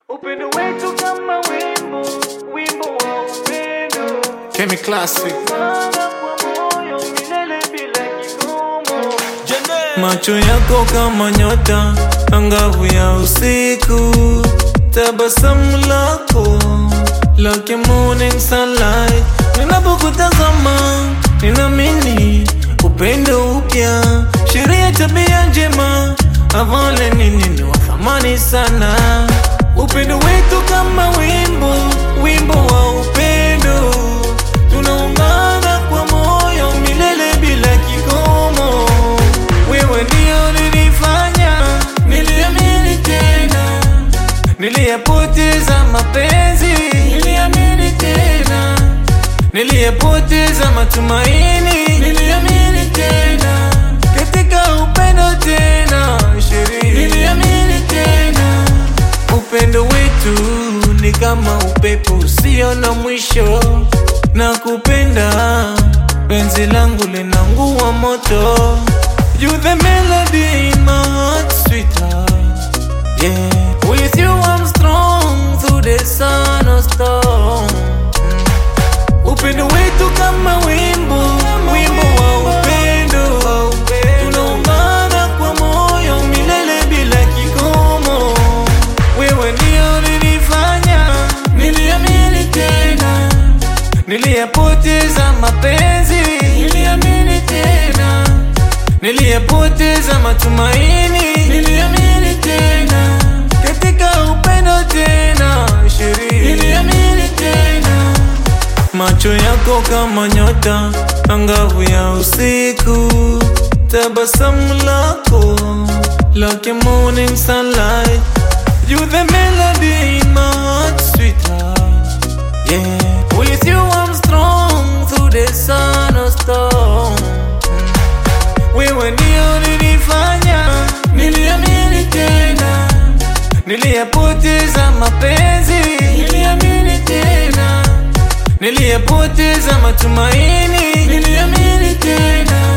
Upendo wetu kama wimbo, wimbo wa upendo. Kemi Classic. Sana kwa moyo milele bila kikomo. Macho yako kama nyota angavu ya usiku, tabasamu lako like a morning sunlight. Ninapokutazama ninaamini upendo upya, sheria tabia njema, avale nini wa thamani sana. Upendo wetu kama wimbo, wimbo wa upendo. Tunaungana kwa moyo milele bila kikomo. Wewe ndio nilifanya niliamini tena, niliyapoteza mapenzi, niliamini tena, niliyapoteza matumaini, niliamini tena, katika upendo tena sheria, niliamini tena. Upendo wetu ni kama upepo usio na mwisho, na kupenda penzi langu linangua moto. You the melody in my heart, sweetheart. Yeah, with you I'm strong through the sun or storm. Upendo wetu kama wimbo, wimbo wa upendo. Tunaungana kwa moyo milele bila kikomo. Wewe ndio nilifanya niliamini tena, niliyapoteza mapenzi, niliamini tena, niliyapoteza matumaini, niliamini tena, katika upendo tena sheria, niliamini tena. Macho yako kama nyota angavu ya usiku, tabasamu lako like a morning sunlight. You the melody in my heart, sweetheart. Yeah, with you I'm strong through the sun or storm. Wewe ndio nilifanya niliamini tena, niliyapoteza mapenzi, niliamini tena, niliyapoteza matumaini, niliamini tena,